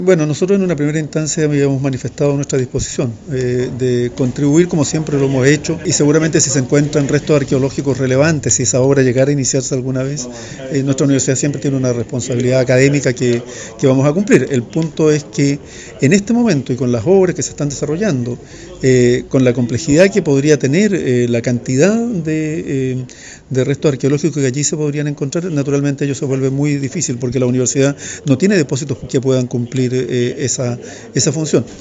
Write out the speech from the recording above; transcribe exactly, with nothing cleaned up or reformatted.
Bueno, nosotros en una primera instancia habíamos manifestado nuestra disposición eh, de contribuir como siempre lo hemos hecho y seguramente si se encuentran restos arqueológicos relevantes, si esa obra llegara a iniciarse alguna vez, eh, nuestra universidad siempre tiene una responsabilidad académica que, que vamos a cumplir. El punto es que en este momento y con las obras que se están desarrollando, eh, con la complejidad que podría tener eh, la cantidad de, eh, de restos arqueológicos que allí se podrían encontrar, naturalmente ello se vuelve muy difícil porque la universidad no tiene depósitos que puedan cumplir Eh, esa, esa función.